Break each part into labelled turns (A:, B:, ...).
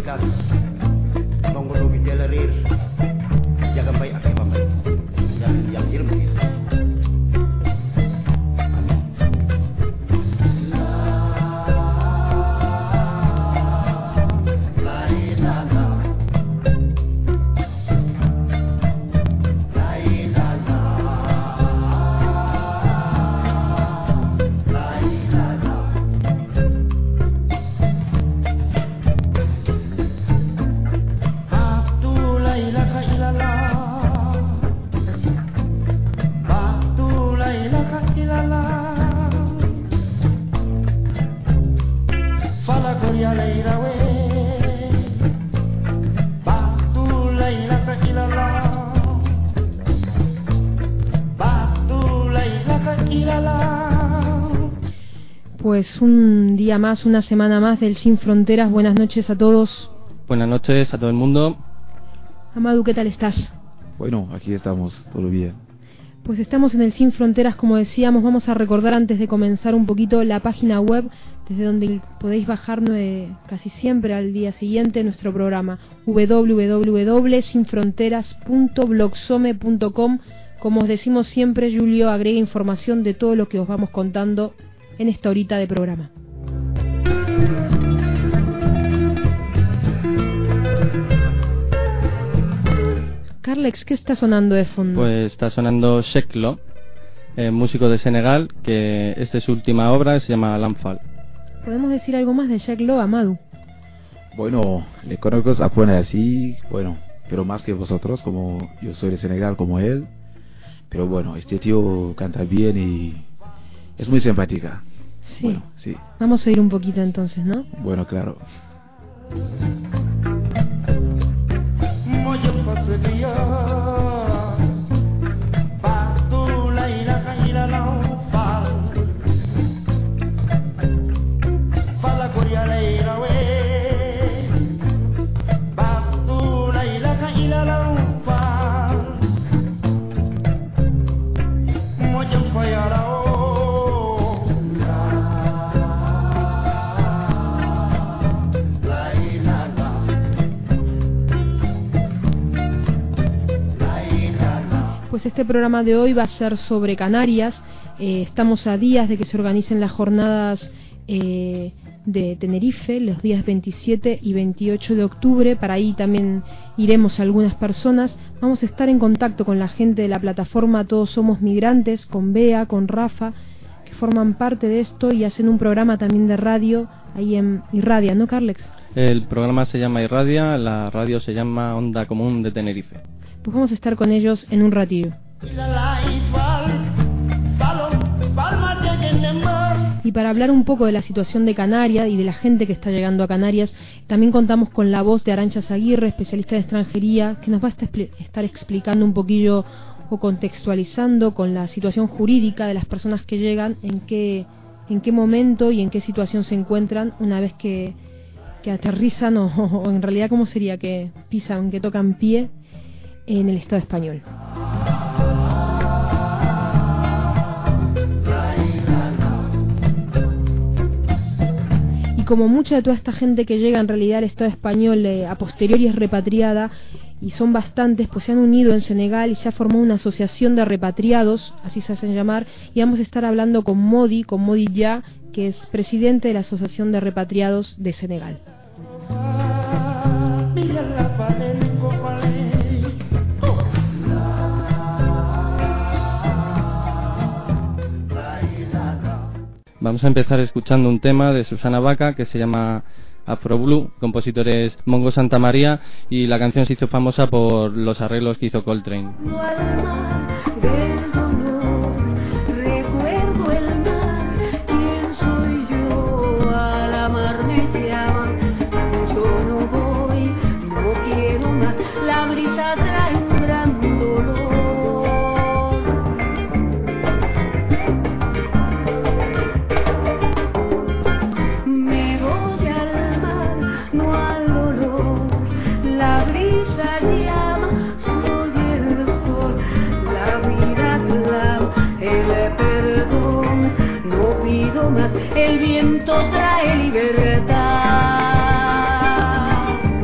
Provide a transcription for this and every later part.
A: likas mongolo bidelerir jaga bay ak babay yang jirim
B: Pues un día más, una semana más del Sin Fronteras. Buenas noches a todos.
C: Buenas noches a todo el mundo.
B: Amadou, ¿qué tal estás?
D: Bueno, aquí estamos, todo bien.
B: Pues estamos en el Sin Fronteras, como decíamos. Vamos a recordar antes de comenzar un poquito la página web, desde donde podéis bajar casi siempre al día siguiente nuestro programa, www.sinfronteras.blogsome.com. Como os decimos siempre, Julio agrega información de todo lo que os vamos contando en esta horita de programa. Carlex, ¿qué está sonando de fondo?
C: Pues está sonando Cheikh Lo, músico de Senegal, que esta es su última obra, se llama Lamphal.
B: ¿Podemos decir algo más de Cheikh Lo, Amadou?
D: Bueno, le conozco apenas así, bueno, pero más que vosotros, como yo soy de Senegal como él. Pero bueno, este tío canta bien y es muy simpática.
B: Sí.
D: Bueno, sí.
B: Vamos a ir un poquito entonces, ¿no?
D: Bueno, claro.
B: Pues este programa de hoy va a ser sobre Canarias. Estamos a días de que se organicen las jornadas de Tenerife, los días 27 y 28 de octubre. Para ahí también iremos algunas personas. Vamos a estar en contacto con la gente de la plataforma Todos Somos Migrantes, con Bea, con Rafa, que forman parte de esto y hacen un programa también de radio ahí en Irradia, ¿no, Carlex?
C: El programa se llama Irradia, la radio se llama Onda Común de Tenerife.
B: Pues vamos a estar con ellos en un ratillo. Y para hablar un poco de la situación de Canarias y de la gente que está llegando a Canarias, también contamos con la voz de Arantxa Aguirre, especialista en extranjería, que nos va a estar explicando un poquillo o contextualizando con la situación jurídica de las personas que llegan, en qué momento y en qué situación se encuentran una vez que aterrizan o en realidad cómo sería que pisan, que tocan pie en el Estado español. Y como mucha de toda esta gente que llega en realidad al Estado español a posteriori es repatriada, y son bastantes, pues se han unido en Senegal y se ha formado una asociación de repatriados, así se hacen llamar, y vamos a estar hablando con Modi Ya, que es presidente de la Asociación de Repatriados de Senegal.
C: Vamos a empezar escuchando un tema de Susana Baca que se llama Afro Blue, compositores Mongo Santamaría, y la canción se hizo famosa por los arreglos que hizo Coltrane.
E: El viento trae libertad.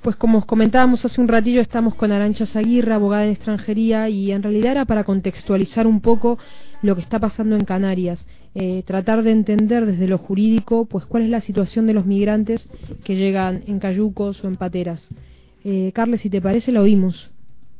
B: pues como os comentábamos hace un ratillo, estamos con Arantxa Aguirre, abogada en extranjería, y en realidad era para contextualizar un poco lo que está pasando en Canarias, tratar de entender desde lo jurídico pues cuál es la situación de los migrantes que llegan en cayucos o en pateras. Carles, si te parece, la oímos.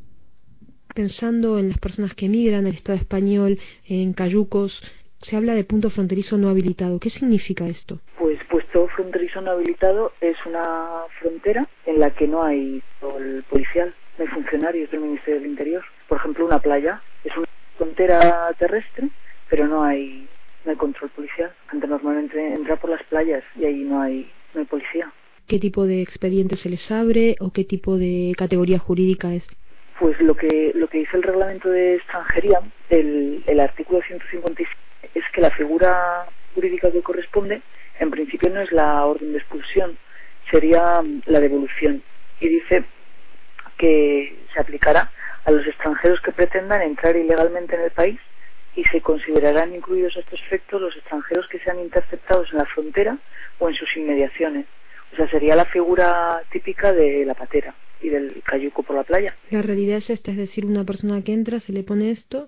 B: Pensando en las personas que migran al Estado español en cayucos, se habla de punto fronterizo no habilitado. ¿Qué significa esto?
E: Pues puesto fronterizo no habilitado es una frontera en la que no hay control policial, no hay funcionarios del Ministerio del Interior. Por ejemplo, una playa es una frontera terrestre, pero no hay control policial. Antes normalmente entra por las playas y ahí no hay policía. ¿Qué tipo de expediente se les abre o qué tipo de categoría jurídica es? Pues lo que dice el reglamento de extranjería, el artículo 157, es que la figura jurídica que corresponde, en principio no es la orden de expulsión, sería la devolución. Y dice que se aplicará a los extranjeros que pretendan entrar ilegalmente en el país y se considerarán incluidos a estos efectos los extranjeros que sean interceptados en la frontera o en sus inmediaciones. O sea, sería la figura típica de la patera y del cayuco por la playa. La realidad es esta, es decir, una persona que entra, se le pone esto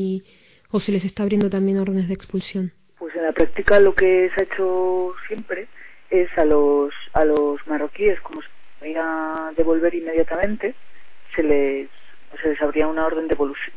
E: o se les está abriendo también órdenes de expulsión. Pues en la práctica lo que se ha hecho siempre es a los marroquíes, como se podía devolver inmediatamente, se les abría una orden de devolución,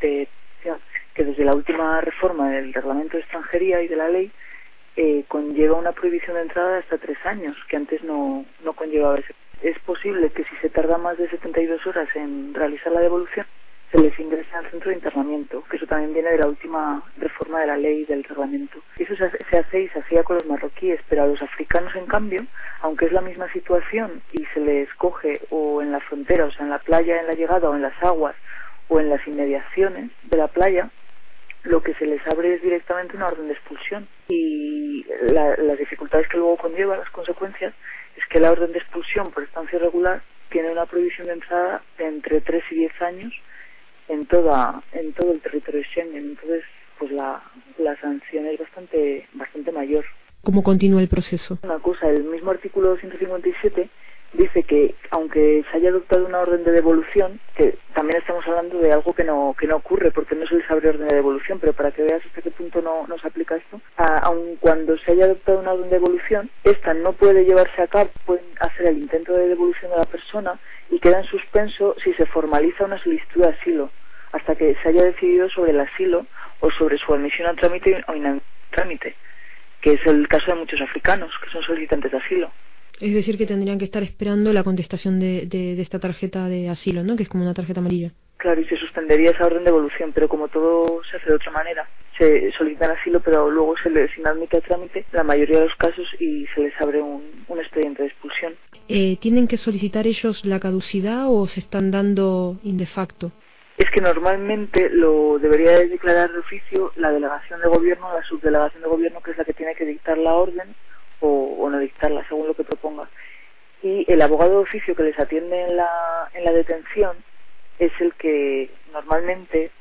E: que desde la última reforma del reglamento de extranjería y de la ley conlleva una prohibición de entrada de hasta 3 años, que antes no conllevaba ese. Es posible que si se tarda más de 72 horas en realizar la devolución, se les ingrese al centro de internamiento, que eso también viene de la última reforma de la ley del reglamento. Eso se hace y se hacía con los marroquíes, pero a los africanos, en cambio, aunque es la misma situación y se les coge o en la frontera, o sea, en la playa, en la llegada, o en las aguas, o en las inmediaciones de la playa, lo que se les abre es directamente una orden de expulsión. Y las dificultades que luego conlleva, las consecuencias, es que la orden de expulsión por estancia irregular tiene una prohibición de entrada de entre 3 y 10 años en todo el territorio Schengen. Entonces, pues la sanción es bastante mayor. ¿Cómo continúa el proceso? Una cosa, el mismo artículo 157 dice que aunque se haya adoptado una orden de devolución, que también estamos hablando de algo que no ocurre porque no se les abre orden de devolución, pero para que veas hasta qué punto no se aplica esto, aun cuando se haya adoptado una orden de devolución, esta no puede llevarse a cabo, pueden hacer el intento de devolución de la persona y queda en suspenso si se formaliza una solicitud de asilo, hasta que se haya decidido sobre el asilo o sobre su admisión a trámite o inadmisión a trámite, que es el caso de muchos africanos que son solicitantes de asilo. Es decir, que tendrían que estar esperando la contestación de esta tarjeta de asilo, ¿no? Que es como una tarjeta amarilla. Claro, y se suspendería esa orden de devolución, pero como todo se hace de otra manera, se solicitan asilo, pero luego se les inadmite a trámite la mayoría de los casos y se les abre un expediente de expulsión. ¿Tienen que solicitar ellos la caducidad o se están dando in de facto? Es que normalmente lo debería de declarar de oficio la delegación de gobierno, la subdelegación de gobierno, que es la que tiene que dictar la orden o no dictarla, según lo que proponga. Y el abogado de oficio que les atiende en la detención es el que normalmente,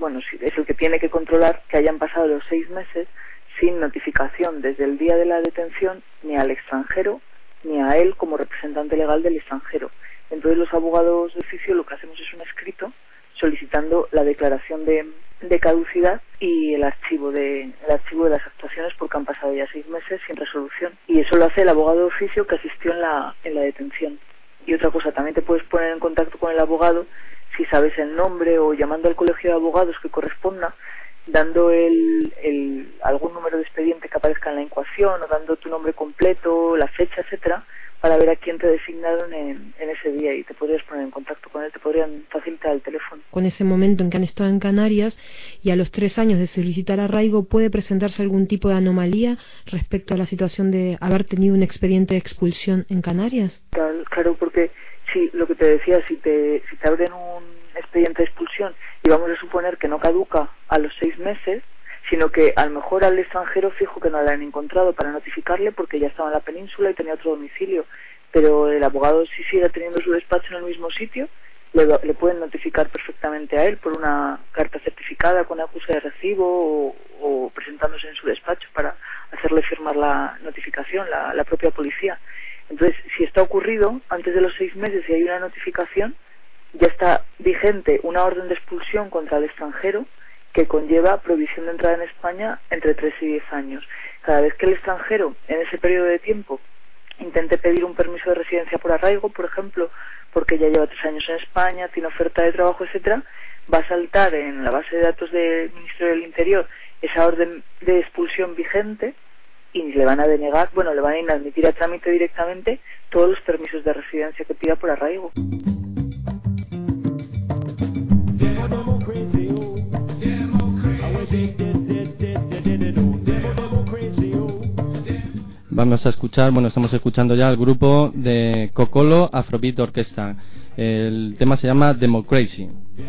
E: es el que tiene que controlar que hayan pasado los 6 meses sin notificación desde el día de la detención ni al extranjero ni a él como representante legal del extranjero. Entonces los abogados de oficio lo que hacemos es un escrito solicitando la declaración de caducidad y el archivo de las actuaciones porque han pasado ya 6 meses sin resolución. Y eso lo hace el abogado de oficio que asistió en la detención. Y otra cosa, también te puedes poner en contacto con el abogado si sabes el nombre o llamando al colegio de abogados que corresponda, dando algún número de expediente que aparezca en la incoación o dando tu nombre completo, la fecha, etcétera, para ver a quién te designaron en ese día y te podrías poner en contacto con él, te podrían facilitar el teléfono. Con ese momento en que han estado en Canarias y a los 3 años de solicitar arraigo, ¿puede presentarse algún tipo de anomalía respecto a la situación de haber tenido un expediente de expulsión en Canarias? Claro, porque sí, lo que te decía, si te abren un expediente de expulsión y vamos a suponer que no caduca a los 6 meses, sino que a lo mejor al extranjero fijo que no le han encontrado para notificarle porque ya estaba en la península y tenía otro domicilio, pero el abogado si sigue teniendo su despacho en el mismo sitio, le pueden notificar perfectamente a él por una carta certificada con acuse de recibo o presentándose en su despacho para hacerle firmar la notificación, la propia policía. Entonces, si esto ha ocurrido antes de los 6 meses y hay una notificación, ya está vigente una orden de expulsión contra el extranjero que conlleva prohibición de entrada en España entre 3 y 10 años. Cada vez que el extranjero, en ese periodo de tiempo, intente pedir un permiso de residencia por arraigo, por ejemplo, porque ya lleva 3 años en España, tiene oferta de trabajo, etcétera, va a saltar en la base de datos del Ministerio del Interior esa orden de expulsión vigente y le van a denegar, le van a inadmitir a trámite directamente todos los permisos de residencia que pida por arraigo.
C: Vamos a escuchar, estamos escuchando ya el grupo de Cocolo Afrobeat Orquesta. El tema se llama Democracy.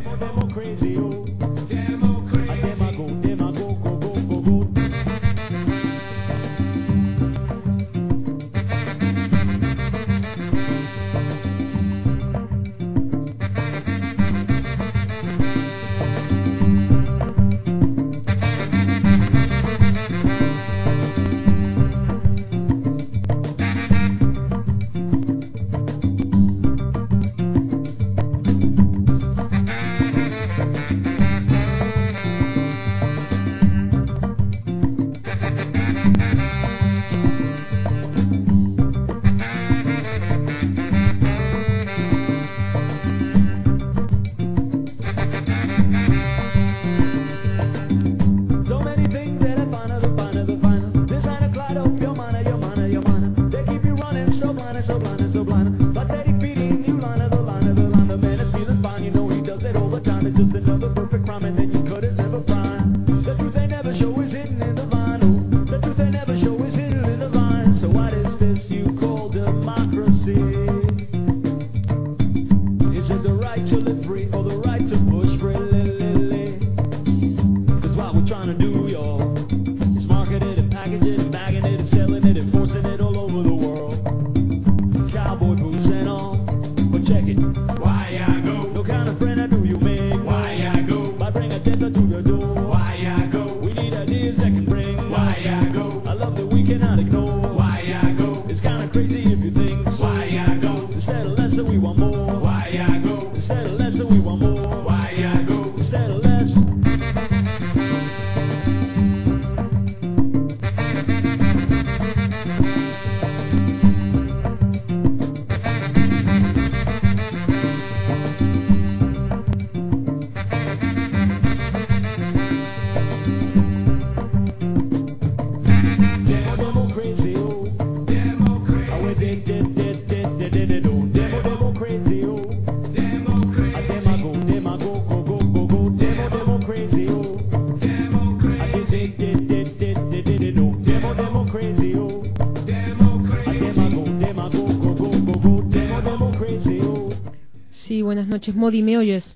B: Sí, buenas noches. Modi, ¿me oyes?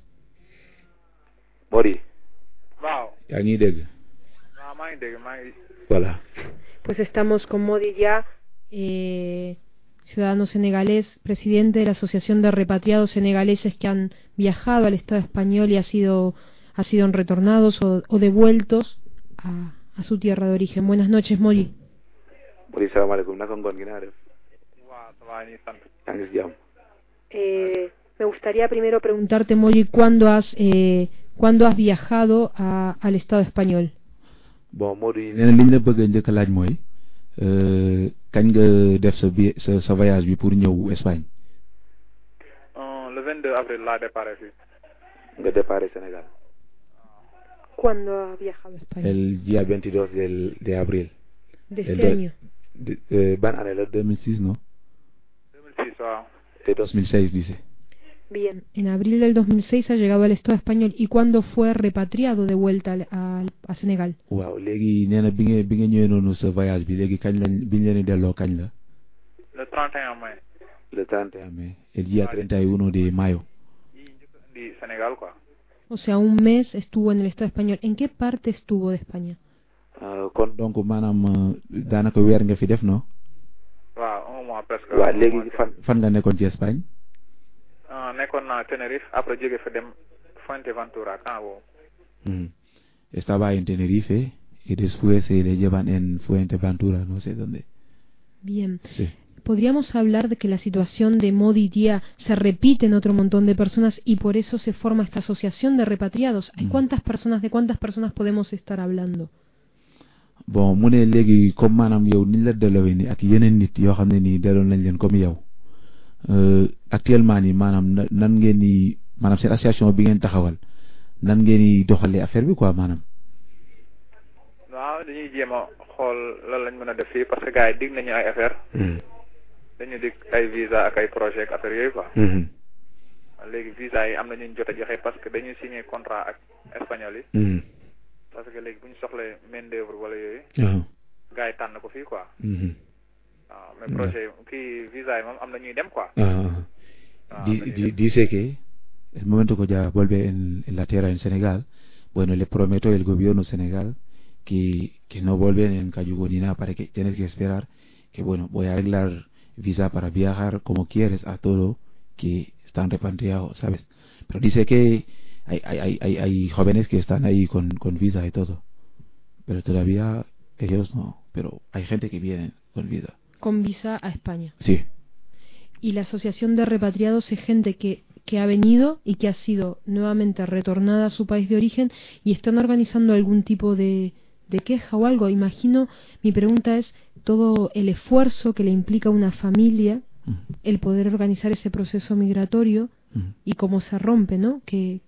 D: Modi.
F: Wow.
D: yaa ngi dégg.
F: waaw maa ngi dégg maa ngi.
D: Voilà.
B: Pues estamos con Modi ya, ciudadano senegalés, presidente de la Asociación de Repatriados Senegaleses que han viajado al Estado español y ha sido retornados o devueltos a su tierra de origen. Buenas noches, Modi.
D: Modi, salaamaaleykum, naka ngoon gi naa def.
F: waaw ça va ñuy sant.
D: yaa ngi si jàmm.
B: Me gustaría primero preguntarte, Modi, ¿cuándo has viajado al Estado español?
D: Bon, Modi, nee na li ñu la bëgg a njëkk a laaj mooy kañ nga def sa voyage bi pour ñëw Espagne.
F: Le 22 avril laa déparé fii.
D: Nga déparé Sénégal.
B: ¿Cuándo has viajado a España?
D: El día 22 de abril.
B: ¿De este año?
D: Ban année la 2006, ¿no?
F: 2006, waaw.
D: De 2006 dice.
B: Bien, en abril del 2006 ha llegado al Estado español. ¿Y cuándo fue repatriado de vuelta a Senegal?
D: Waaw, léegi nee na bi nga ñëwee noonu sa voyage bi léegi kañ biñ leen di delloo kañ la?
F: Le 31 mai.
D: Le 31 mai. El día 31 de mayo.
F: Di Sénégal, quoi.
B: O sea, un mes estuvo en el Estado español. ¿En qué parte estuvo de España?
D: Kon donc maanaam daanaka weer nga fi def, no?
F: waaw, un mois presque.
D: waaw, léegi fan nga nekkoon ci Espagne?
F: Nekkoon naa Tenerife, après jóge fa dem Fuerteventura, camp boobu.
D: Estaba en Tenerife y después le llevan en Fuerteventura, no sé dónde.
B: Bien.
D: Sí.
B: ¿podríamos hablar de que la situación de Modi Dia se repite en otro montón de personas y por eso se forma esta asociación de repatriados? ¿De cuántas personas podemos estar hablando?
D: Bon mu ne léegi comme maanaam yow niñ la delloowe ni ak yeneen nit yoo xam ne nii delloo nañ leen comme yow actuellement nii maanaam nan ngeen ni maanaam seen association bi ngeen taxawal nan ngeen ni doxalee affaire bi quoi maanaam.
F: waaw dañuy jéem a xool lan lañ mën a def fii parce que gars yi dig nañu ay affaire dañu dig ay visa ak ay projet ak affaire yooyu quoi. léegi visa yi am na ñu jot a joxe parce que dañuy signé contrat ak espagnol yi. parce que léegi bu ñu soxlee main d'œuvre wala yooyu. gars yi tànn ko fii quoi. waaw mais projet kii visa yi moom am na ñuy dem quoi.
D: Dice que el momento que ya vuelve en la tierra en Senegal, bueno, le prometo el gobierno Senegal que no vuelven en Cayugo ni nada, para que tienes que esperar que bueno, voy a arreglar visa para viajar como quieres a todo que están repatriados, ¿sabes? Pero dice que hay jóvenes que están ahí con visa y todo, pero todavía ellos no, pero hay gente que viene con visa.
B: Con visa a España.
D: Sí.
B: Y la asociación de repatriados es gente que ha venido y que ha sido nuevamente retornada a su país de origen y están organizando algún tipo de queja o algo. Imagino, mi pregunta es todo el esfuerzo que le implica a una familia el poder organizar ese proceso migratorio y cómo se rompe, ¿no? ¿Qué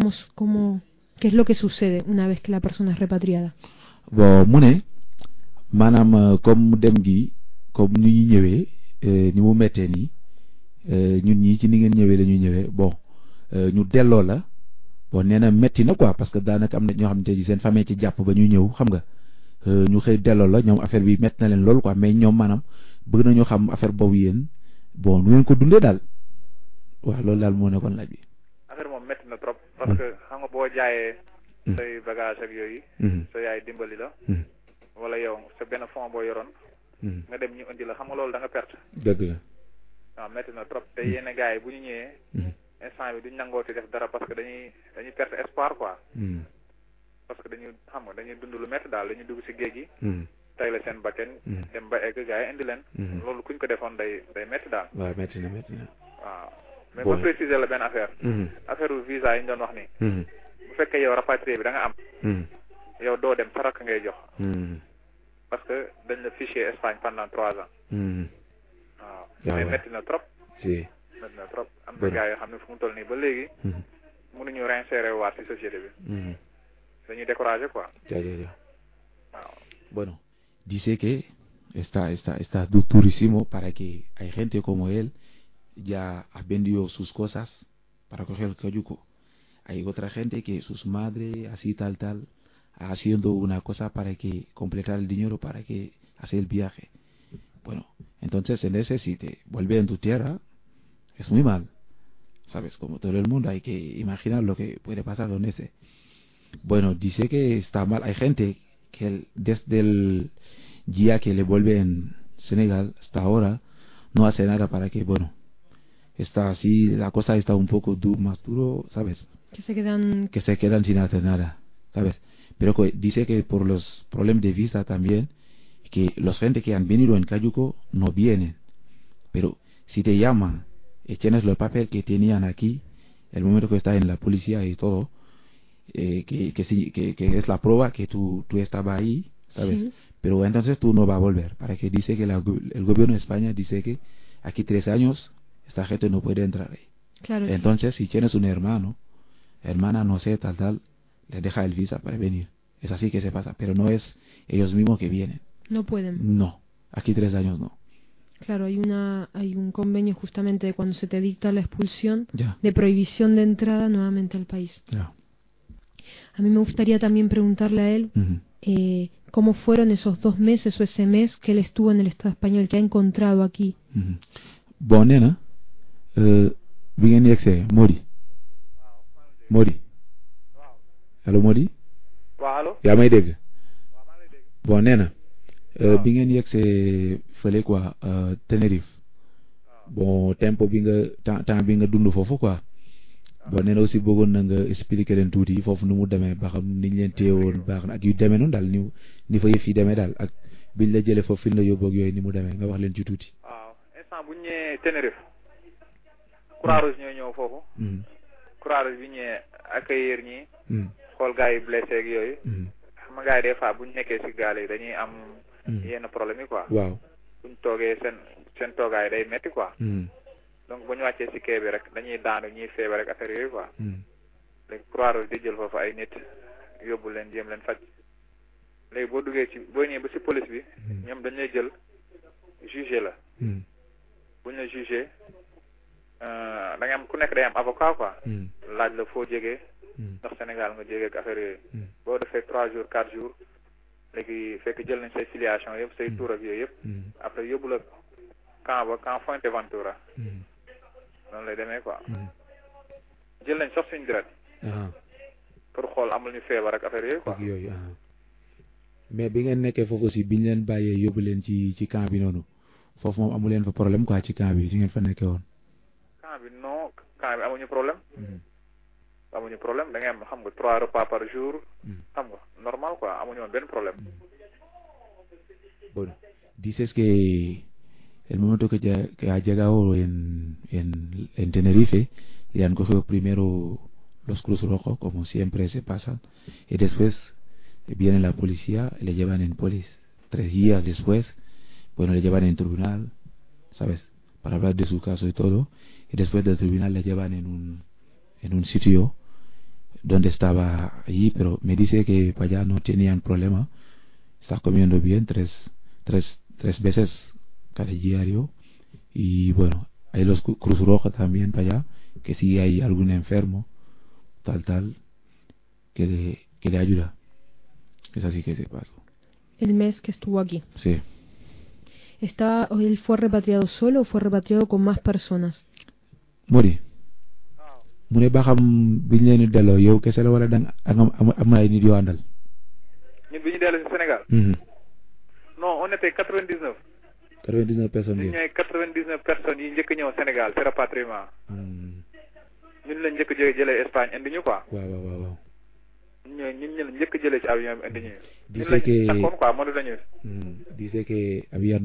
B: es lo que sucede una vez que la persona es repatriada?
D: Bon mu ne maanaam comme dem gi comme ni ñu ñëwee ni mu mettee nii ñun ñii ci ni ngeen ñëwee la ñu ñëwee bon ñu delloo la bon nee na metti na quoi parce que daanaka am na ñoo xamante ni seen famille ci jàpp ba ñu ñëw xam nga ñu xëy delloo la ñoom affaire bi metti na leen loolu quoi mais ñoom maanaam bëgg nañoo xam affaire boobu yéen bon nu ngeen ko dundee daal waaw loolu daal moo nekkoon laaj bi.
F: affaire moom metti na trop. parce que xam nga boo jaayee. say bagage ak yooyu. sa yaay dimbali la. wala yow sa benn fond boo yoroon. nga dem ñu indi la xam nga loolu da nga perte.
D: dëgg la.
F: waaw metti na trop te yenn gars yi bu ñu ñëwee. instant bi duñ nangooti def dara parce que dañuy perte espoir quoi. parce que dañuy xam nga dañuy dund lu metti daal dañuy dugg ci géej gi. tay la seen bakken. dem ba egg gars yi indi leen. loolu kuñ ko defoon day metti daal.
D: waaw metti na.
F: waaw mais ma préciser la benn affaire. affaire visa yi ñu doon wax nii. bu fekkee yow rapatrié bi da nga am. yow doo dem sa rakk ngay jox. parce que dañ la fiché Espagne pendant 3 ans. waaw mais metti na trop.
D: si
F: metti na trop am na gars yoo xam ne fu mu toll nii ba léegi. mënuñu réinsérer waat ci société bi. dañuy décourager quoi.
D: waaw. Bueno, dice que está durísimo para que hay gente como él ya ha vendido sus cosas para coger el cayuco. Hay otra gente que sus madres así tal haciendo una cosa para que completar el dinero para que hacer el viaje. Bueno, entonces en ese si te vuelve en tu tierra es muy mal, sabes, como todo el mundo hay que imaginar lo que puede pasar con ese. Bueno, dice que está mal. Hay gente que desde el día que le vuelve en Senegal hasta ahora no hace nada para que, bueno, está así, la cosa está un poco más duro, ¿sabes?
B: Que se quedan
D: sin hacer nada, ¿sabes? Pero dice que por los problemas de visa también, que los gente que han venido en Cayuco no vienen. Pero si te llaman y tienes los papeles que tenían aquí, el momento que está en la policía y todo, que es la prueba que tú estabas ahí, ¿sabes? Sí. Pero entonces tú no vas a volver, para que dice que el gobierno de España dice que aquí 3 años esta gente no puede entrar ahí.
B: Claro.
D: Entonces si tienes un hermana, no sé, tal, le deja el visa para venir. Es así que se pasa, pero no es ellos mismos que vienen.
B: No pueden.
D: No, aquí 3 años no.
B: Claro, hay un convenio justamente de cuando se te dicta la expulsión,
D: ya,
B: de prohibición de entrada nuevamente al país.
D: Ya.
B: A mí me gustaría también preguntarle a él cómo fueron esos 2 meses o ese mes que él estuvo en el Estado español, que ha encontrado aquí.
D: Bon, nee na bi ngeen yegsee Mody allo Mody.
F: waaw allo.
D: yaa may dégg. bon nee na bi ngeen yegsee fële quoi Tenerife. bon temps bi nga dund foofu quoi. bon nee na aussi bëggoon na nga expliquer leen tuuti foofu nu mu demee ba xam niñ leen téewoon baax na ak yu demee noonu daal ni fa yëf yi demee daal ak biñ la jëlee foofu fi la yóbbu ak yooyu ni mu demee nga wax leen ci tuuti.
F: waaw instant bu ñu ñëwee Tenerife Croix-Rouge ñoo ñëw foofu Croix-Rouge bi ñëwee accueillir ñi xool gars yi blessé ak yooyu xam nga gars yi des fois bu ñu nekkee si gaal yi dañuy am yenn problème yi quoi
D: waaw
F: buñ toogee seen toogaay day metti quoi donc bu ñu wàccee si quai bi rek dañuy daanu ñuy feebar rek affaire yooyu quoi léegi Croix-Rouge di jël foofu ay nit yóbbu leen jéem leen faj léegi boo duggee ci boo ñëwee ba si police bi ñoom dañ lay jël jugé la bu ñu la jugé da nga am ku nekk day am avocat quoi laaj la foo jegee ndax Sénégal nga jegee ak affaire yooyu boo defee 3 jours 4 jours léegi fekk jël nañ say filiation yëpp say tour ak yooyu yëpp après yóbbu la camp Fuerteventura noonu lay demee quoi jël nañ sax suñu deret pour xool amul ñu feebar ak affaire yooyu quoi
D: yooyu mais bi ngeen nekkee foofu aussi biñ leen bàyyee yóbbu leen ci camp bi noonu foofu moom amu leen fa problème quoi ci camp bi si ngeen fa nekkee woon
F: camp bi non camp bi amuñu problème da ngay am xam nga 3 repas par jour xam nga normal quoi amuñu woon benn problème.
D: Bueno, dices que el momento que ha llegado en Tenerife le han cogido primero los Cruz Rojos, como siempre se pasa, y después viene la policía, le llevan en polis. 3 días después, bueno, le llevan en tribunal, ¿sabes? Para hablar de su caso y todo, y después del tribunal le llevan en un sitio donde estaba allí, pero me dice que para allá no tenían problema, está comiendo bien 3 veces cada diario, y bueno, hay los Cruz Roja también para allá, que si hay algún enfermo, tal, que le ayuda. Es así que se pasó.
B: El mes que estuvo aquí.
D: Sí.
B: ¿Él fue repatriado solo o fue repatriado con más personas?
D: Mori. mu ne ba xam biñ leen di delloo yow kese la wala da am na ay nit yoo àndal.
F: ñun bi ñu delloo si Sénégal. non on était 99. 99
D: personnes yi.
F: ñooy 99 personnes yi njëkk ñëw Sénégal c'est rapatriement. ñun lañ njëkk jëlee Espagne indi ñu quoi.
D: waaw.
F: ñun la njëkk jëlee ci avion bi indi ñu.
D: dice que
F: takkoon quoi mënu lañu.
D: Dice que había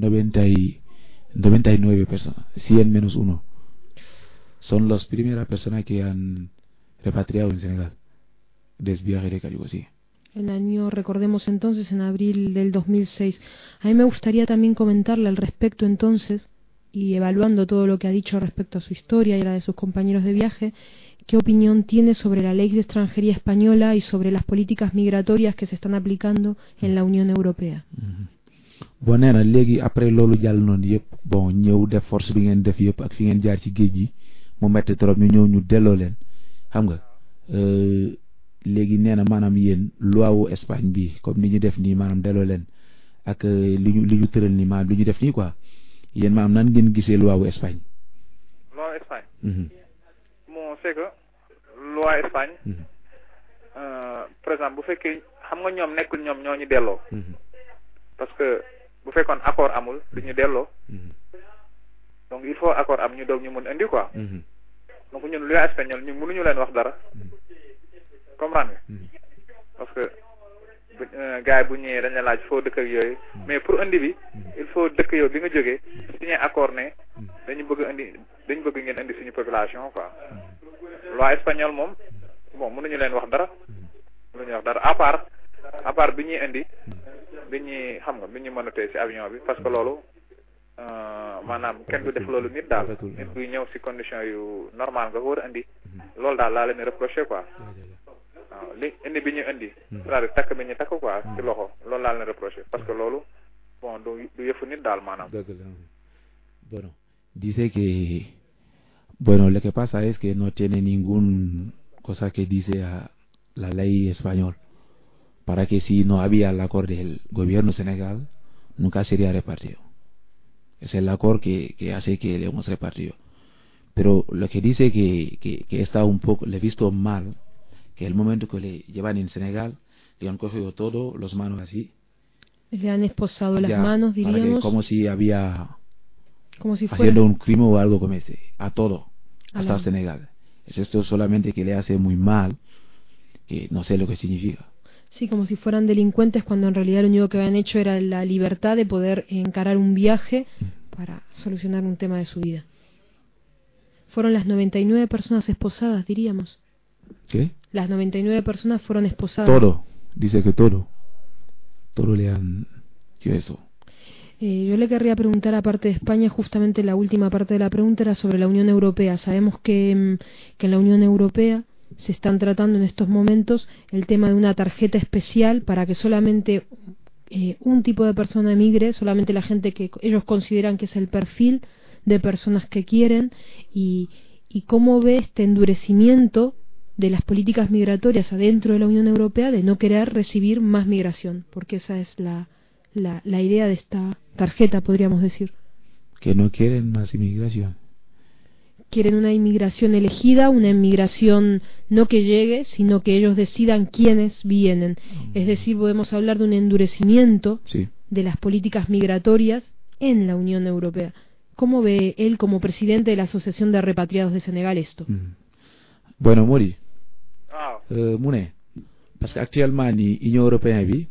D: 99 personas, 100 menos 1. Son las primeras personas que han repatriado en Senegal desde viaje de Cayugo, sí.
B: El año, recordemos entonces, en abril del 2006. A mí me gustaría también comentarle al respecto entonces, y evaluando todo lo que ha dicho respecto a su historia y a la de sus compañeros de viaje, ¿qué opinión tiene sobre la ley de extranjería española y sobre las políticas migratorias que se están aplicando en la Unión Europea?
D: Bon, nee na léegi après loolu jàll noonu yëpp bon ñëw def force bi ngeen def yëpp ak fi ngeen jaar ci géej gi mu metti trop ñu ñëw ñu delloo leen xam nga léegi nee na maanaam yéen loi wu Espagne bi comme ni ñu def nii maanaam delloo leen ak li ñu tëral nii maanaam li ñu def nii quoi yéen maanaam nan ngeen gisee loi wu Espagne.
F: loi Espagne. bon c'est que loi Espagne. par exemple bu fekkee xam nga ñoom nekkul ñoom ñoo ñu delloo. parce que bu fekkoon accord amul du ñu delloo. donc il faut accord am ñu doog ñu mën indi quoi. donc ñun loi espagnol ñu mënuñu leen wax dara. comprendre nga. parce que gars yi bu ñëwee dañ la laaj foo dëkk ak yooyu. mais pour indi bi il faut dëkk yow bi nga jógee signé accord ne dañu bëgg ngeen indi suñu population quoi. loi espagnol moom bon mënuñu leen wax dara. à part bi ñuy indi. bi ñuy mën a tee ci avion bi parce que loolu maanaam kenn du def loolu nit daal nit buy ñëw ci condition yu normal nga ko war a indi loolu daal laa leen reproché quoi waaw li indi bi ñu indi c'est-à-dire takk bi ñu takk quoi ci loxo loolu laa leen reproché parce que loolu bon du yëfu nit daal maanaam.
D: Bueno, dice que bueno, lo que pasa es que no tiene ningún cosa que dice a la ley española para que si no había el acuerdo del gobierno Senegal nunca sería repartido. Es el acuerdo que hace que le hemos repartido. Pero lo que dice que está un poco, le he visto mal, que el momento que le llevan en Senegal, le han cogido todo, los manos así.
B: Le han esposado las manos, diríamos.
D: Como si había,
B: como si fuera
D: haciendo un crimen o algo como ese, a todo, hasta Senegal. Es esto solamente que le hace muy mal, que no sé lo que significa.
B: Sí, como si fueran delincuentes cuando en realidad lo único que habían hecho era la libertad de poder encarar un viaje para solucionar un tema de su vida. Fueron las 99 personas esposadas, diríamos.
D: ¿Qué?
B: Las 99 personas fueron esposadas.
D: Todo, dice que todo le han hecho eso.
B: Yo le querría preguntar, aparte de España, justamente la última parte de la pregunta era sobre la Unión Europea. Sabemos que en la Unión Europea se están tratando en estos momentos el tema de una tarjeta especial para que solamente un tipo de persona emigre, solamente la gente que ellos consideran que es el perfil de personas que quieren, y cómo ve este endurecimiento de las políticas migratorias adentro de la Unión Europea de no querer recibir más migración, porque esa es la idea de esta tarjeta, podríamos decir.
D: Que no quieren más inmigración.
B: Quieren una inmigración elegida, una inmigración no que llegue, sino que ellos decidan quiénes vienen. Es decir, podemos hablar de un endurecimiento de las políticas migratorias en la Unión Europea. ¿Cómo ve él como presidente de la Asociación de Repatriados de Senegal esto?
D: Bueno, Mori, mu ne parce que actuellement ni Union européenne bi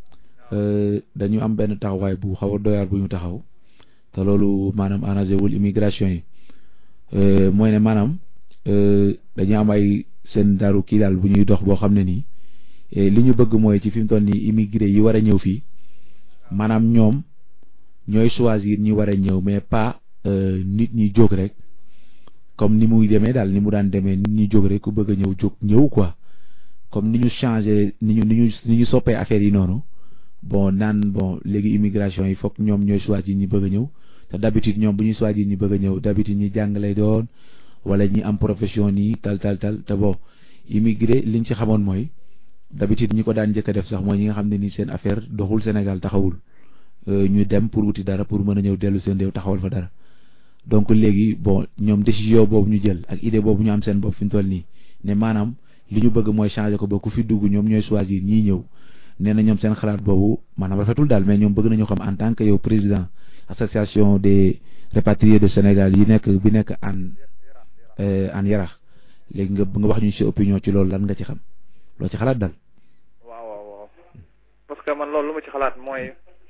D: dañu am benn taxawaay bu xaw a doyaar bu ñu taxaw te loolu maanaam arrangé wul immigration yi. mooy ne maanaam dañu am ay seen daru kii daal bu ñuy dox boo xam ne nii li ñu bëgg mooy ci fi mu toll nii immigré yi war a ñëw fii maanaam ñoom ñooy choisir ñi war a ñëw, mais pas nit ñi jóg rek comme ni muy demee daal, ni mu daan demee nit ñi jóg rek ku bëgg a ñëw jóg ñëw quoi. Comme ni ñu changé ni ñu soppee affaire yi noonu, bon naan bon léegi immigration yi foog ñoom ñooy choisir ñi bëgg a ñëw. te d'habitude ñoom bu ñuy choisir ñi bëgg a ñëw d'habitude ñi jàng lay doon wala ñi am profession nii tal te bon immigré liñ ci xamoon mooy d'habitude ñi ko daan njëkk a def sax mooy ñi nga xam ne ni seen affaire doxul Sénégal taxawul, ñu dem pour wuti dara pour mën a ñëw dellu seen réew taxawal fa dara. Donc léegi bon ñoom décision boobu ñu jël ak idée boobu ñu am seen bopp fi mu toll nii ne maanaam li ñu bëgg mooy changer ko ba ku fi dugg ñoom ñooy choisir ñii ñëw. nee na ñoom seen xalaat boobu maanaam rafetul daal, mais ñoom bëgg nañu xam en tant que yow président association des répatriés de Sénégal bi nekk an Yarax léegi nga wax ñu ci opinion ci loolu lan nga ci xam, loo ci xalaat daal.
F: waaw parce que man loolu lu ma ci xalaat mooy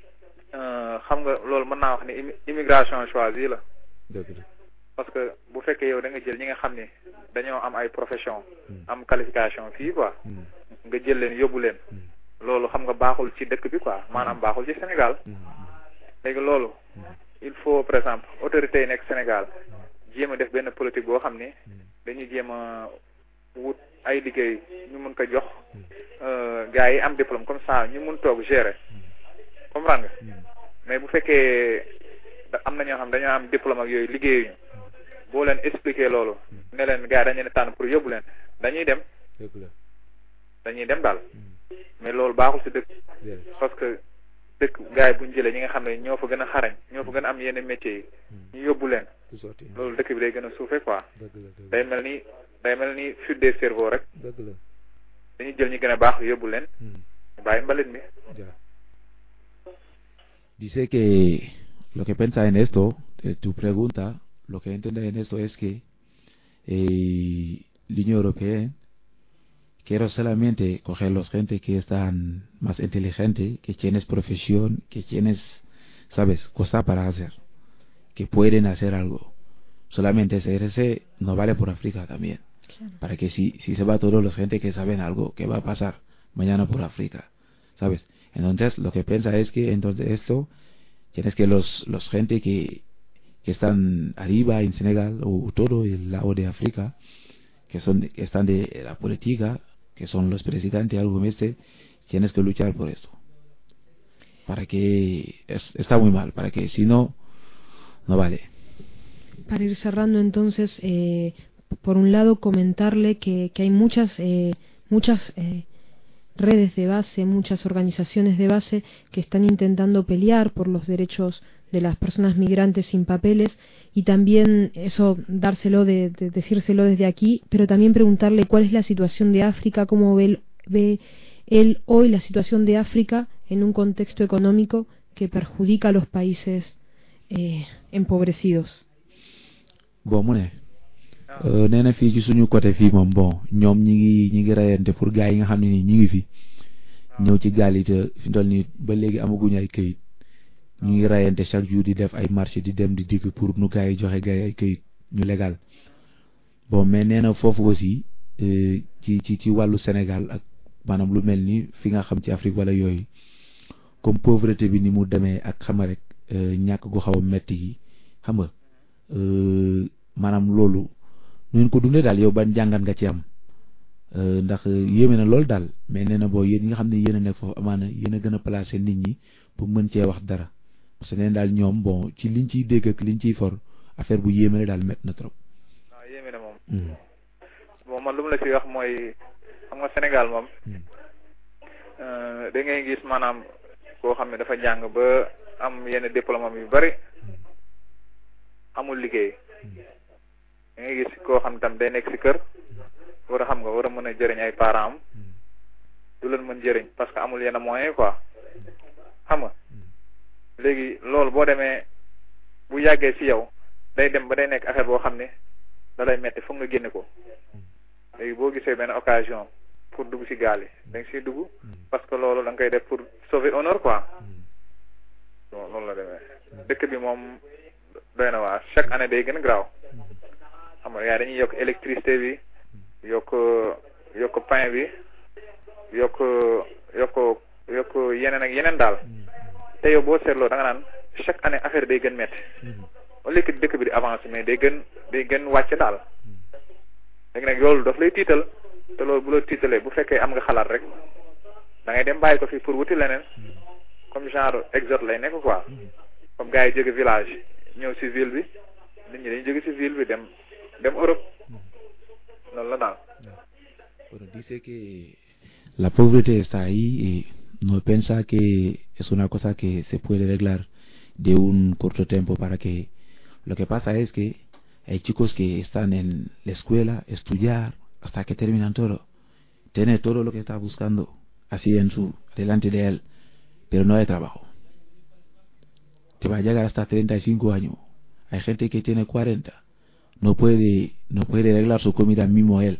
F: xam nga loolu mën naa wax ni immigration choisie la.
D: dëgg la
F: parce que bu fekkee yow da nga jël ñi nga xam ni dañoo am ay profession am qualification fii quoi nga jël leen yóbbu leen. loolu xam nga baaxul ci dëkk bi quoi, maanaam baaxul ci Sénégal. léegi loolu il faut par exemple autorités yi nekk Sénégal jéem a def benn politique boo xam ni dañuy jéem a wut ay liggéey ñu mun ko jox gars yi am diplôme comme ça ñu mun toog gérer comprendre nga. mais bu fekkee am na ñoo xam dañoo am diplôme ak yooyu liggéeyuñu boo leen expliquer loolu ne leen gars yi dañu leen tànn pour yóbbu leen dañuy dem daal. mais loolu baaxul ci dëkk parce que dëkk gars yi bu ñu jëlee ñi nga xam ne ñoo fa gën a xarañ ñoo fa gën a am yenn métiers yi ñu yóbbu leen loolu dëkk bi day gën a suufee quoi. day mel ni fuite des cerveaux rek. dañuy jël ñi gën a baax yóbbu leen bàyyi mbalit mi.
D: Dice que lo que piensa en esto, tu pregunta, lo que entiende en esto es que la Unión Europea quiero solamente coger los gente que están más inteligente, que tienes profesión, que tienes, sabes, cosa para hacer, que pueden hacer algo. Solamente ese no vale por África también. Claro. Para que si se va todos los gente que saben algo, ¿qué va a pasar mañana por África? ¿Sabes? Entonces lo que piensa es que entonces esto tienes que los gente que están arriba en Senegal o todo el lado de África, que están de la política, que son los presidentes, algo este, tienes que luchar por esto. Para que está muy mal, para que si no vale.
B: Para ir cerrando entonces, por un lado comentarle que hay muchas redes de base, muchas organizaciones de base que están intentando pelear por los derechos de las personas migrantes sin papeles, y también eso decírselo desde aquí, pero también preguntarle cuál es la situación de África, cómo ve él hoy la situación de África en un contexto económico que perjudica a los países empobrecidos.
D: Bon mu ne nee na fii ci suñu côté fii moom bon ñoom ñi ngi rayante pour gars yi nga xam ne nii ñi ngi fi ñëw ci gaal yi te fi toll nii ba léegi amaguñu ay këyit ñu ngi rayante chaque jour di def ay marché di dem di digg pour nu gars yi joxe gars yi ay këyit ñu légal. Bon mais nee na foofu aussi ci wàllu Sénégal ak maanaam lu mel ni fi nga xam ci Afrique wala yooyu comme pauvreté bi ni mu demee ak xama rek ñàkk gu xaw a metti gi xam nga maanaam loolu nu ngeen ko dundee daal yow ban jàngat nga ci am ndax yéeme na loolu daal mais nee na boo yéen ñi nga xam ne yéen a nekk foofu amaana yéen a gën a placé nit ñi pour mën cee wax dara parce que nee daal ñoom bon ci liñ ciy dégg ak liñ ciy for affaire bu yéeme la daal métti na trop.
F: waaw yéeme na moom. bon man lu mu la ci wax mooy xam nga Sénégal moom da ngay gis maanaam koo xam ne dafa jàng ba am yenn diplôme yu bari amul liggéey da ngay gis koo xam tam day nekk ci kër war a xam nga war a mën a jëriñ ay parents am du leen mën jëriñ parce que amul yenn moyens quoi xam nga léegi loolu boo demee bu yàggee ci yow day dem ba day nekk affaire boo xam ne da lay metti foog nga génne ko léegi boo gisee benn occasion pour dugg ci gaal yi da nga ciy dugg parce que loolu da nga koy def pour sauver honneur quoi bon loolu la demee dëkk bi moom doy na waa chaque année day gën a graaw xam nga yaa dañuy yokk électricité bi yokk pain bi yokk yeneen ak yeneen daal te yow boo seetloo da nga naan chaque année affaire day gën métti au lieu que dëkk bi di avancer mais day gën wàcc daal léegi nag loolu daf lay tiital te loolu bu la tiitalee bu fekkee am nga xalaat rek da ngay dem bàyyi ko fi pour wuti leneen comme genre exode lay nekk quoi comme gars yi jóge village ñëw ci ville bi nit ñi dañu jóge ci ville bi dem Europe loolu la daal.
D: Bueno, dice que la pobreza está ahí y no piensa que es una cosa que se puede arreglar de un corto tiempo para que lo que pasa es que hay chicos que están en la escuela, estudiar hasta que terminan todo, tiene todo lo que está buscando así delante de él, pero no hay trabajo. Te va a llegar hasta 35 años. Hay gente que tiene 40, no puede arreglar su comida mismo él.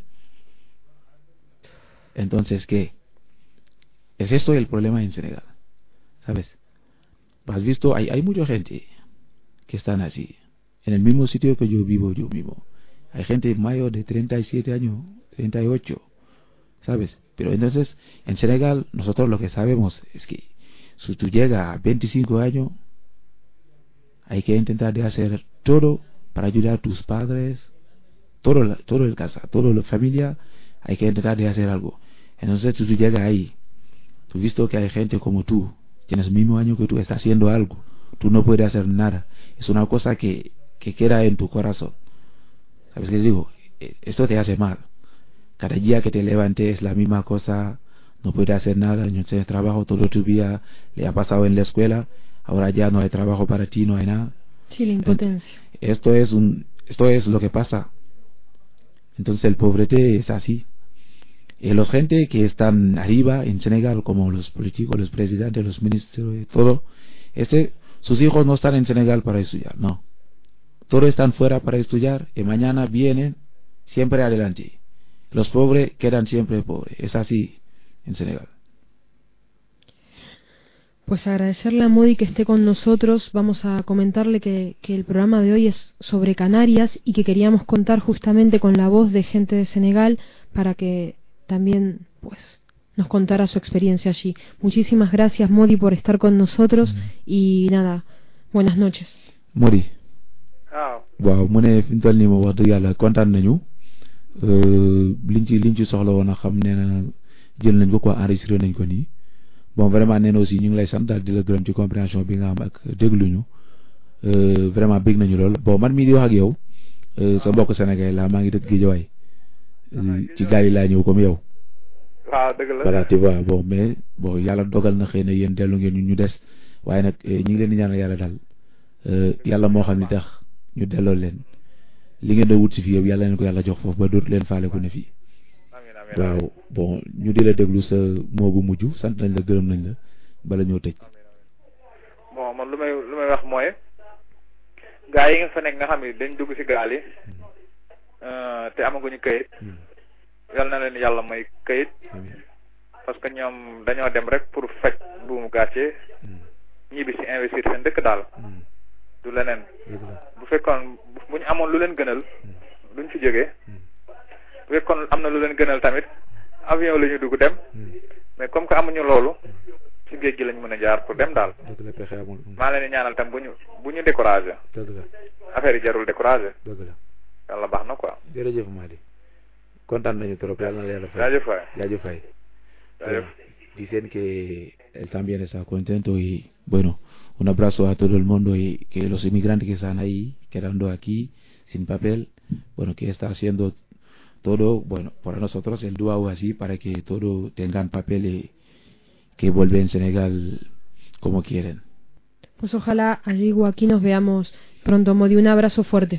D: Entonces, ¿qué? Es esto el problema en Senegal, ¿sabes? Has visto, hay mucha gente que están así, en el mismo sitio que yo vivo yo mismo. Hay gente mayor de 37 años, 38, ¿sabes? Pero entonces, en Senegal, nosotros lo que sabemos es que si tú llegas a 25 años, hay que intentar de hacer todo para ayudar a tus padres, todo el casa, toda la familia, hay que intentar de hacer algo. Entonces tú llegas ahí, tú has visto que hay gente como tú, tienes el mismo año que tú, estás haciendo algo, tú no puedes hacer nada. Es una cosa que queda en tu corazón. ¿Sabes qué digo? Esto te hace mal. Cada día que te levantes la misma cosa, no puedes hacer nada, no tienes trabajo, todo tu vida le ha pasado en la escuela, ahora ya no hay trabajo para ti, no hay nada.
B: Sí, la impotencia.
D: Esto es lo que pasa. Entonces el pobrete es así. Y los gente que están arriba en Senegal, como los políticos, los presidentes, los ministros, todo, sus hijos no están en Senegal para estudiar, no. Todos están fuera para estudiar y mañana vienen siempre adelante. Los pobres quedan siempre pobres. Es así en Senegal.
B: Pues agradecerle a Modi que esté con nosotros. Vamos a comentarle que el programa de hoy es sobre Canarias y que queríamos contar justamente con la voz de gente de Senegal para que también pues nos contara su experiencia allí. Muchísimas gracias, Modi, por estar con nosotros y nada, buenas noches.
D: Modi. waaw mu ne fi mu toll nii moom wax dëgg yàlla kontaan nañu liñ ci soxla woon a xam nee na jël nañ ko quoi enregistré nañ ko nii bon vraiment nee na aussi ñu ngi lay sant daal di la gërëm ci compréhension bi nga am ak dégluñu vraiment bég nañu lool. bon man mii di wax ak yow sa mbokk Sénégal laa maa ngi dëkk Guédiawaye ci gaal yi laa ñëw comme yow.
F: waaw dëgg la
D: voilà tu vois bon mais bon yàlla dogal na xëy na yéen dellu ngeen ñu des waaye nag ñu ngi leen di ñaanal yàlla daal yàlla moo xam ni tax ñu delloo leen li ngeen doon wut si fii yëpp yàlla leen ko yàlla jox foofu ba dootu leen faale ku ne fii. waaw bon ñu di la déglu sa moo bu mujj sant nañ la gërëm nañ la bala ñoo tëj.
F: bon man lu may wax mooy gaa yi nga fa nekk nga xam ne dañ dugg si gaal yi te amaguñu këyit yal na leen yàlla may këyit parce que ñoom dañoo dem rek pour faj buumu gàcce ñibbi si ci investir seen dëkk daal du leneen bu fekkoon bu ñu amoon lu leen gënal duñ fi jógee bu fekkoon am na lu leen gënal tamit avion la ñu dugg dem mais comme que amuñu loolu ci géej gi lañ mën a jaar pour dem daal maa leen di ñaanal tam bu ñu découragé affaire yi jarul découragé yàlla baax na quoi
D: jërëjëf Madi kontaan nañu trop yàlla na yàlla fay jaajëf fay dicen que él también está contento y bueno, un abrazo a todo el mundo y que los inmigrantes que están ahí quedando aquí sin papel, bueno, que está haciendo todo, bueno, para nosotros el dúo así para que todos tengan papel y que vuelvan en Senegal como quieren.
B: Pues ojalá allí aquí nos veamos pronto, Modi, un abrazo fuerte.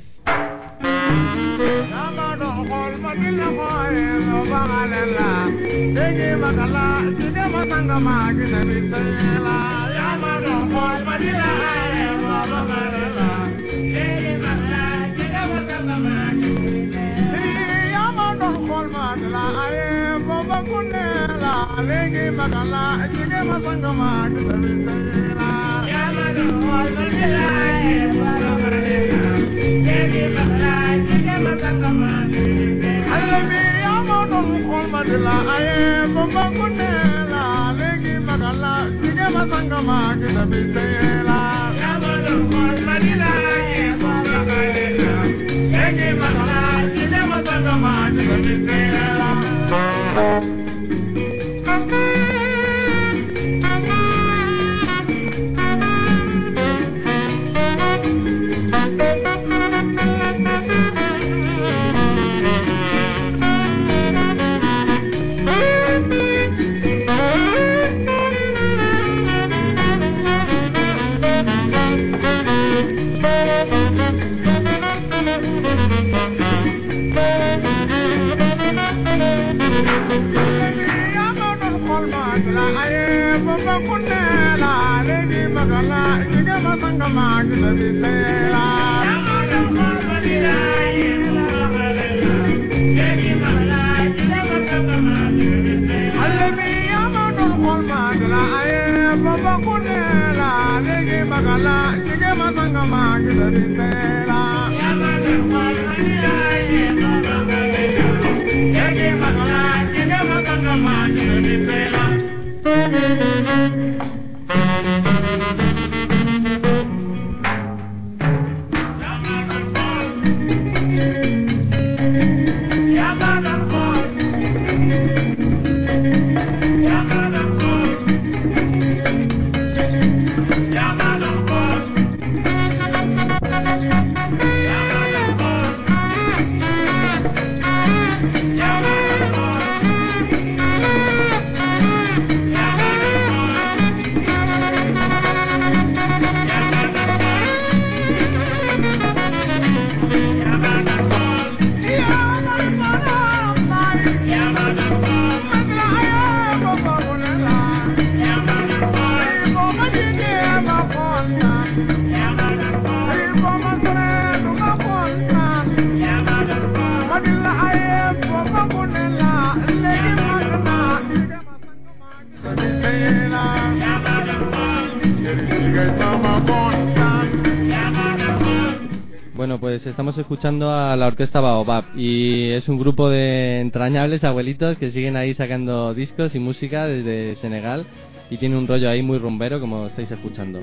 C: Bueno, pues estamos escuchando a la orquesta Baobab y es un grupo de entrañables abuelitos que siguen ahí sacando discos y música desde Senegal y tiene un rollo ahí muy rumbero como estáis escuchando.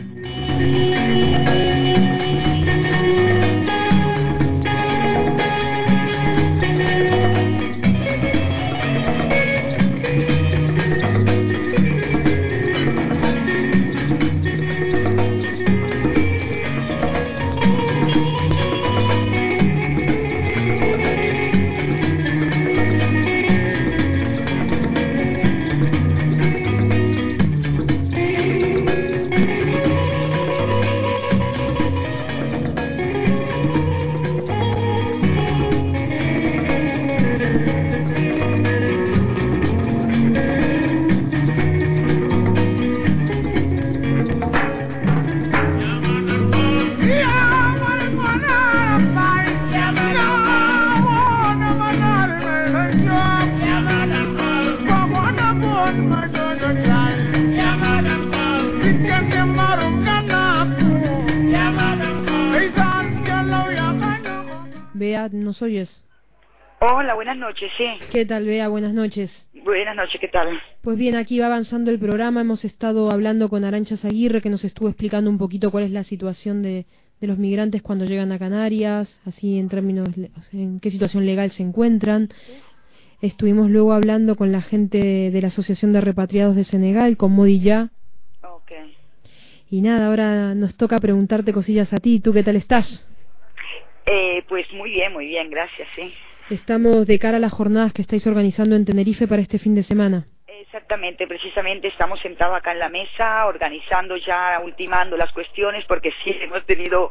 B: Bea, ¿nos oyes?
G: Hola, buenas noches, sí.
B: ¿Qué tal, Bea? Buenas noches.
G: Buenas noches, ¿qué tal?
B: Pues bien, aquí va avanzando el programa. Hemos estado hablando con Arantxa Aguirre, que nos estuvo explicando un poquito cuál es la situación de los migrantes cuando llegan a Canarias, así en términos, en qué situación legal se encuentran. Estuvimos luego hablando con la gente de la Asociación de Repatriados de Senegal, con Modi Ya.
G: Okay.
B: Y nada, ahora nos toca preguntarte cosillas a ti. ¿Tú qué tal estás?
G: Pues muy bien, gracias, sí.
B: Estamos de cara a las jornadas que estáis organizando en Tenerife para este fin de semana.
G: Exactamente, precisamente estamos sentados acá en la mesa, organizando ya, ultimando las cuestiones, porque sí hemos tenido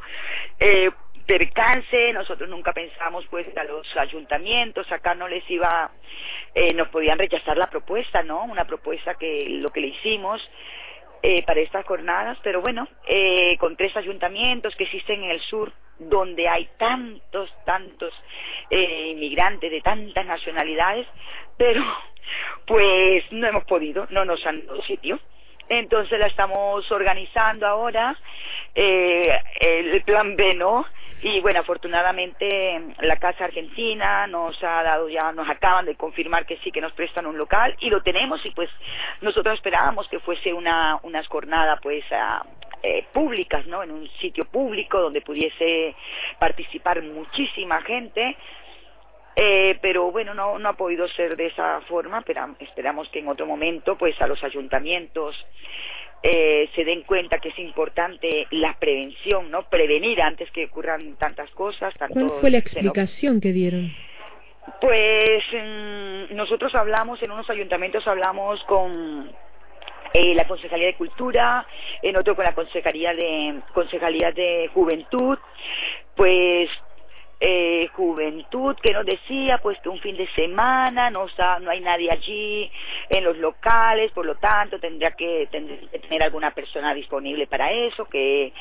G: percance. Nosotros nunca pensamos pues a los ayuntamientos, acá no les iba, nos podían rechazar la propuesta, ¿no? Una propuesta que lo que le hicimos para estas jornadas, pero bueno, con 3 ayuntamientos que existen en el sur, donde hay tantos inmigrantes de tantas nacionalidades, pero pues no hemos podido, no nos han dado sitio. Entonces la estamos organizando ahora, el plan B, ¿no? Y bueno, afortunadamente la Casa Argentina nos ha dado ya, nos acaban de confirmar que sí, que nos prestan un local y lo tenemos, y pues nosotros esperábamos que fuese unas jornadas pues públicas, ¿no? En un sitio público donde pudiese participar muchísima gente. Pero bueno, no ha podido ser de esa forma, pero esperamos que en otro momento pues a los ayuntamientos se den cuenta que es importante la prevención, ¿no? Prevenir antes que ocurran tantas cosas.
B: ¿Cuál fue la explicación que dieron?
G: Pues nosotros hablamos, en unos ayuntamientos hablamos con la Concejalía de Cultura, en otro con la Concejalía de Juventud, pues Juventud que nos decía pues que un fin de semana no hay nadie allí en los locales, por lo tanto tendría que tener alguna persona disponible para eso, que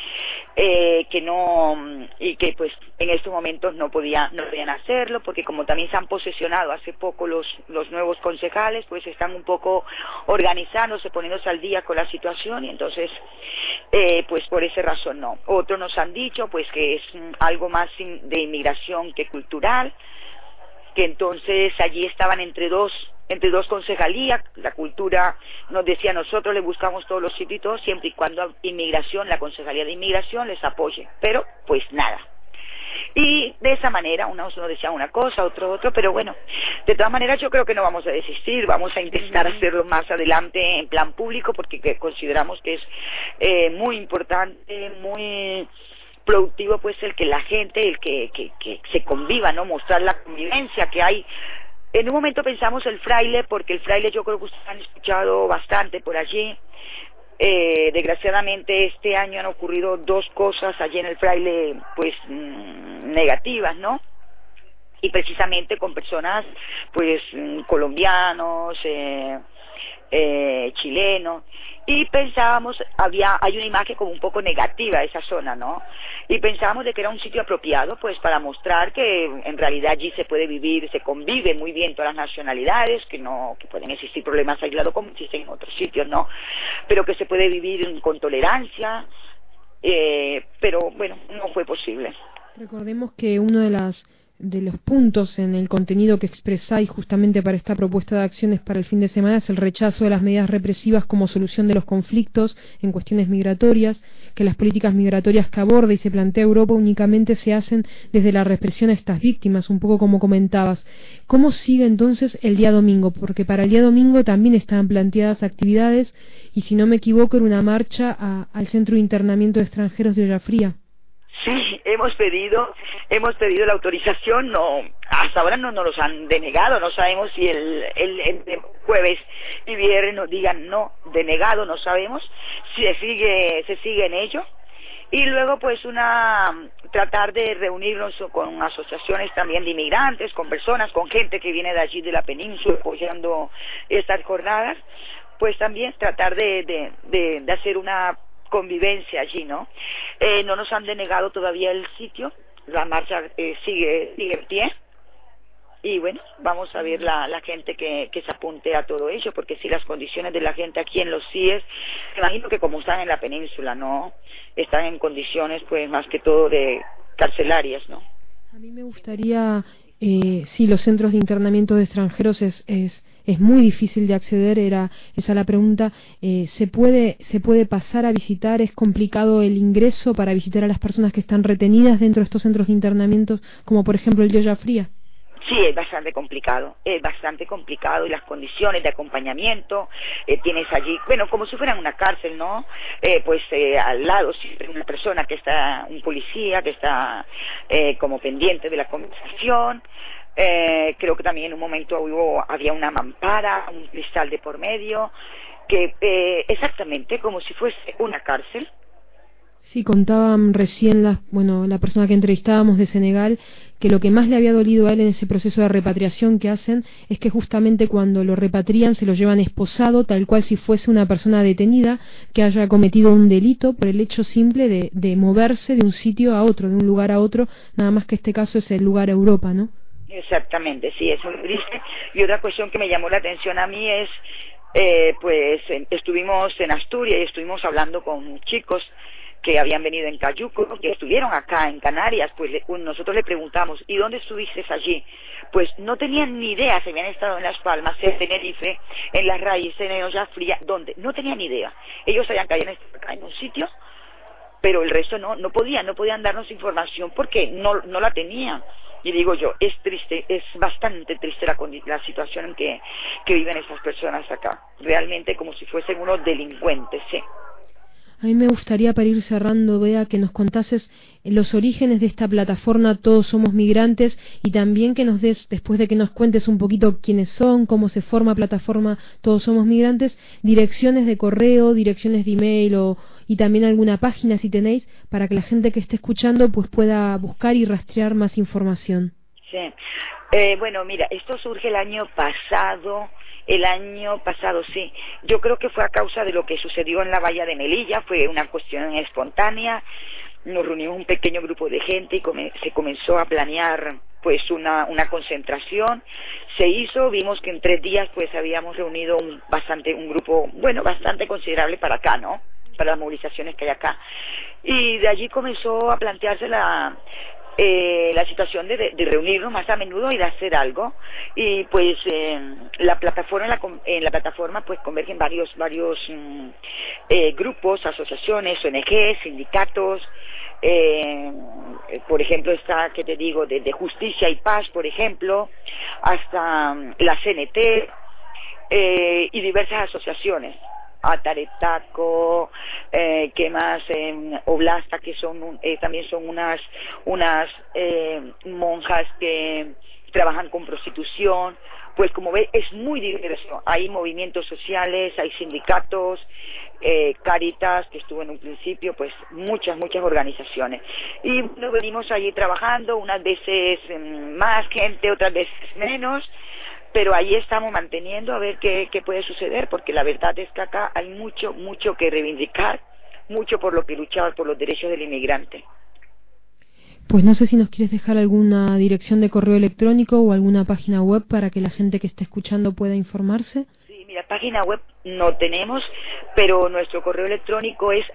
G: no, y que pues en estos momentos no podían hacerlo, porque como también se han posesionado hace poco los nuevos concejales, pues están un poco organizándose, poniéndose al día con la situación, y entonces pues por esa razón no. Otros nos han dicho pues que es algo más de inmigración que cultural, que entonces allí estaban entre dos concejalías. La cultura nos decía, nosotros le buscamos todos los sitios y todo, siempre y cuando inmigración, la Concejalía de Inmigración les apoye, pero pues nada. Y de esa manera, unos nos decían una cosa, otro, pero bueno, de todas maneras yo creo que no vamos a desistir, vamos a intentar hacerlo más adelante en plan público, porque consideramos que es muy importante, muy productivo pues el que la gente, el que se conviva, ¿no? Mostrar la convivencia que hay. En un momento pensamos el fraile, porque el fraile yo creo que ustedes han escuchado bastante por allí. Desgraciadamente este año han ocurrido 2 cosas allí en el fraile pues negativas, ¿no? Y precisamente con personas pues colombianos, chilenos, y pensábamos, hay una imagen como un poco negativa de esa zona, ¿no? Y pensábamos de que era un sitio apropiado pues para mostrar que en realidad allí se puede vivir, se convive muy bien todas las nacionalidades, que pueden existir problemas aislados como existen en otros sitios, ¿no? Pero que se puede vivir con tolerancia, pero bueno, no fue posible.
B: Recordemos que uno de los puntos en el contenido que expresáis justamente para esta propuesta de acciones para el fin de semana es el rechazo de las medidas represivas como solución de los conflictos en cuestiones migratorias, que las políticas migratorias que aborda y se plantea Europa únicamente se hacen desde la represión a estas víctimas, un poco como comentabas. ¿Cómo sigue entonces el día domingo? Porque para el día domingo también estaban planteadas actividades, y si no me equivoco era una marcha al Centro de Internamiento de Extranjeros de Ollafría.
G: Sí, hemos pedido la autorización, hasta ahora no nos los han denegado, no sabemos si el jueves y viernes nos digan no, denegado, no sabemos, si se sigue en ello. Y luego pues tratar de reunirnos con asociaciones también de inmigrantes, con personas, con gente que viene de allí de la península apoyando estas jornadas, pues también tratar de hacer una convivencia allí, ¿no? No nos han denegado todavía el sitio, la marcha sigue en pie, y bueno, vamos a ver la gente que se apunte a todo ello, porque si las condiciones de la gente aquí en los CIES, me imagino que como están en la península, ¿no? Están en condiciones pues más que todo de carcelarias, ¿no?
B: A mí me gustaría, sí, los centros de internamiento de extranjeros es muy difícil de acceder, esa la pregunta. ¿Se puede pasar a visitar? ¿Es complicado el ingreso para visitar a las personas que están retenidas dentro de estos centros de internamiento, como por ejemplo el Yoya Fría?
G: Sí, es bastante complicado y las condiciones de acompañamiento, tienes allí, bueno, como si fueran una cárcel, ¿no? Al lado siempre una persona un policía que está como pendiente de la conversación. Creo que también en un momento había una mampara, un cristal de por medio, que exactamente como si fuese una cárcel.
B: Sí, contaban recién la persona que entrevistábamos de Senegal, que lo que más le había dolido a él en ese proceso de repatriación que hacen es que justamente cuando lo repatrian se lo llevan esposado, tal cual si fuese una persona detenida que haya cometido un delito por el hecho simple de moverse de un sitio a otro, de un lugar a otro, nada más que este caso es el lugar Europa, ¿no?
G: Exactamente, sí, es muy triste. Y otra cuestión que me llamó la atención a mí es, estuvimos en Asturias y estuvimos hablando con chicos que habían venido en Cayuco, que estuvieron acá en Canarias, pues nosotros le preguntamos, ¿y dónde estuviste allí? Pues no tenían ni idea, se habían estado en Las Palmas, en Tenerife, en Las Raíces, en Olla Fría, ¿dónde? No tenían ni idea. Ellos sabían que habían estado acá en un sitio, pero el resto no podían darnos información porque no la tenían. Y digo yo, es triste, es bastante triste la situación en que viven esas personas acá, realmente como si fuesen unos delincuentes, ¿sí?
B: A mí me gustaría, para ir cerrando, Bea, que nos contases los orígenes de esta plataforma Todos Somos Migrantes y también que nos des, después de que nos cuentes un poquito quiénes son, cómo se forma plataforma Todos Somos Migrantes, direcciones de correo, direcciones de email y también alguna página si tenéis, para que la gente que esté escuchando pues pueda buscar y rastrear más información.
G: Sí. Bueno, mira, esto surge el año pasado, sí. Yo creo que fue a causa de lo que sucedió en la bahía de Melilla, fue una cuestión espontánea. Nos reunimos un pequeño grupo de gente y se comenzó a planear pues una concentración. Se hizo, vimos que en 3 días pues habíamos reunido un grupo, bueno, bastante considerable para acá, ¿no? Para las movilizaciones que hay acá. Y de allí comenzó a plantearse la situación de reunirnos más a menudo y de hacer algo. Y pues en la plataforma pues convergen varios grupos, asociaciones, ONG, sindicatos. Por ejemplo está, ¿qué te digo?, de Justicia y Paz, por ejemplo, hasta la CNT, y diversas asociaciones, Ataretaco, ¿qué más? Oblasta, que también son unas monjas que trabajan con prostitución. Pues como ves, es muy diverso. Hay movimientos sociales, hay sindicatos, Cáritas, que estuvo en un principio, pues muchas organizaciones. Y bueno, venimos allí trabajando, unas veces más gente, otras veces menos, pero ahí estamos manteniendo a ver qué puede suceder, porque la verdad es que acá hay mucho que reivindicar, mucho por lo que luchar por los derechos del inmigrante.
B: Pues no sé si nos quieres dejar alguna dirección de correo electrónico o alguna página web para que la gente que esté escuchando pueda informarse.
G: Sí, mira, página web no tenemos, pero nuestro correo electrónico es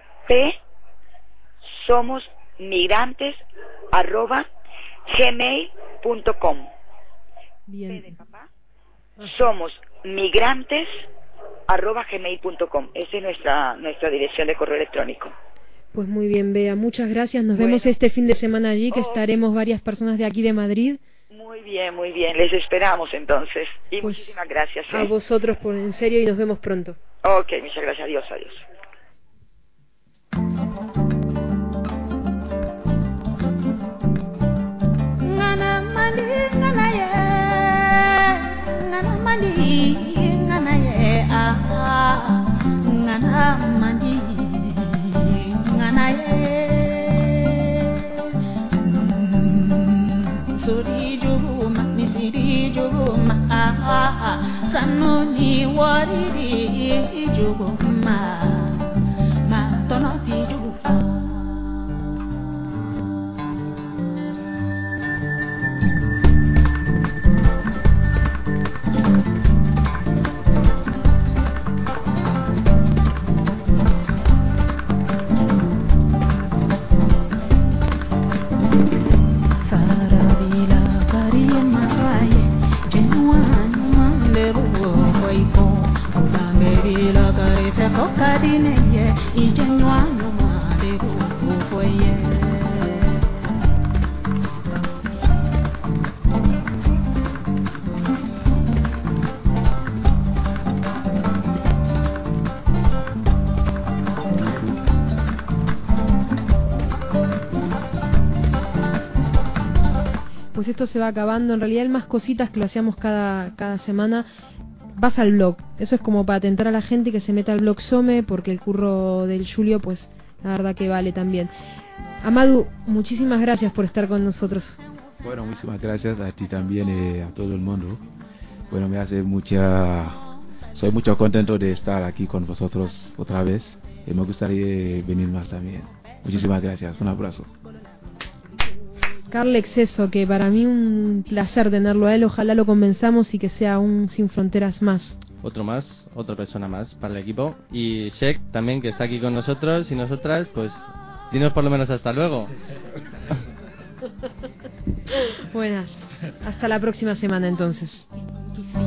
G: somosmigrantes@gmail.com.
B: Bien.
G: somosmigrantes@gmail.com. Esa es nuestra dirección de correo electrónico.
B: Pues muy bien, Bea, muchas gracias. Nos vemos este fin de semana allí, que estaremos varias personas de aquí de Madrid.
G: Muy bien, les esperamos entonces. Y
B: pues
G: muchísimas gracias.
B: A vosotros, por en serio, y nos vemos pronto.
G: Ok, muchas gracias. Adiós.
H: Sanoni wariri juguma ma tonoti jugufa Sara
B: pues esto se va acabando. En realidad el Más Cositas, que lo hacíamos cada semana, vas al blog. Eso es como para atentar a la gente que se meta al blog Some, porque el curro del Julio, pues la verdad que vale también. Amadou, muchísimas gracias por estar con nosotros.
D: Bueno, muchísimas gracias a ti también, a todo el mundo. Bueno, soy mucho contento de estar aquí con vosotros otra vez. Y me gustaría venir más también. Muchísimas gracias, un abrazo.
B: Carlex, eso, que para mí un placer tenerlo a él. Ojalá lo convenzamos y que sea un Sin Fronteras más.
C: Otro más, otra persona más para el equipo. Y Sheikh también, que está aquí con nosotros y nosotras, pues dinos por lo menos hasta luego.
B: Buenas, hasta la próxima semana entonces.